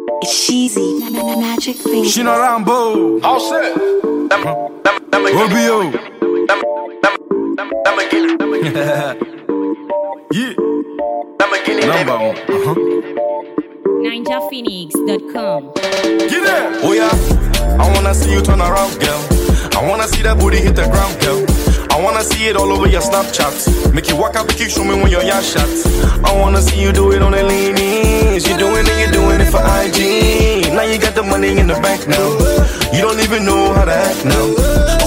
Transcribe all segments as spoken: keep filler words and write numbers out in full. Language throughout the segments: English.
It's cheesy, ma- ma- magic finger. She not Rambo. All set. Rubio. Yeah. Number one. Uh-huh. ninja phoenix dot com. Get it. Oh yeah, I wanna see you turn around, girl. I wanna see that booty hit the ground, girl. I wanna see it all over your Snapchat. Make you walk out the kick, show me when you're your shot. I wanna see you do it on the leanies. You're doing it, you're doing it for I G. Now you got the money in the bank now. You don't even know how to act now.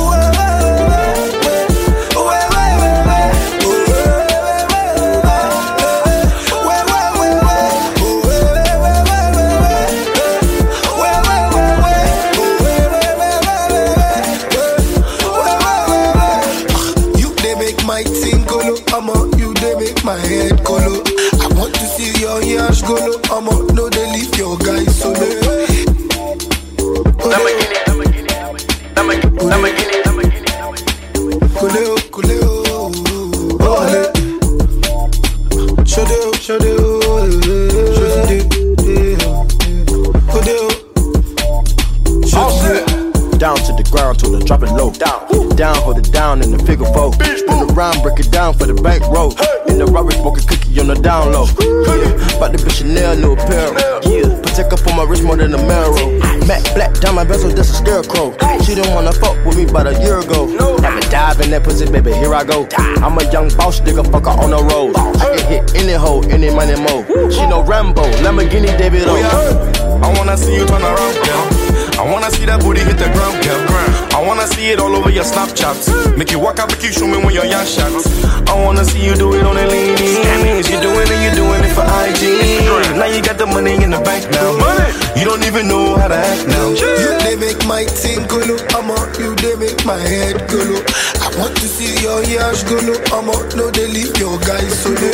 My head colo. I want to see your yash golo. I'ma know they leave your guys solo. Lamborghini, Lamborghini, Lamborghini, Lamborghini, Kuleo, kuleo, ole. Shode, shode, shode, shode. Down to the ground, till the drop it low. Down, down, hold it down in the figure four. Spin around, break it down for the bank roll. In the rubber, smoke a cookie on the down low. Yeah, about the bitch Chanel, new apparel. Yeah, protect up on my wrist more than a marrow. Matte black diamond bezel, that's a scarecrow. She didn't wanna fuck with me about a year ago. Have a dive in that pussy, baby, here I go. I'm a young boss, nigga, fucker on the road. I can hit any hoe, any money mo. She know Rambo, Lamborghini, David O. Oh yeah, I wanna see you turn around, girl. I wanna see that booty hit the ground, girl. I wanna see it all over your Snapchat. Make you walk out the kick, show me when you're young shot. I wanna see you do it on the leanies. You're doing it, you're doing it for I G. Now you got the money in the bank now. You don't even know how to act now. You they make my team golo. I'ma you they make my head golo. I want to see your yash golo. I'ma know they leave your guys solo.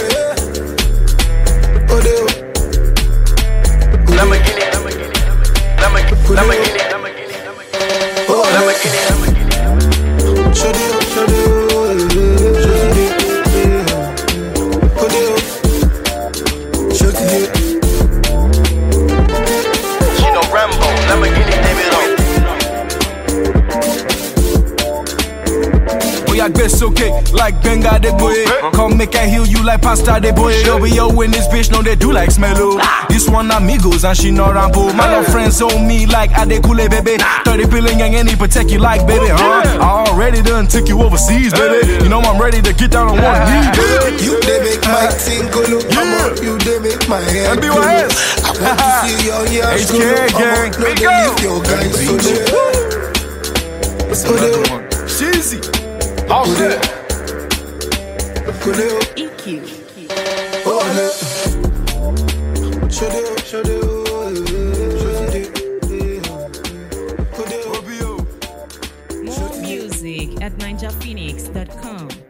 Oh they Lamborghini, Lamborghini, Lamborghini, Lamborghini, Lamborghini, oh Lamborghini, Lamborghini. Show you, show you. It's okay, like Benga de boy. Come make I heal you like pasta de boy. Over yo in this bitch, know they do like smello. This one amigos and she not Rambo. My love friends on me like Adekule, baby. thirty billion young and he protect you like, baby, huh? I already done took you overseas, baby. You know I'm ready to get down on one knee, baby. You they make my team golo. Yeah. You they make my head golo. I want to see your yash golo. H K gang, no, they leave your guys so they cheesy. All set. E Q. More music at ninja phoenix dot com.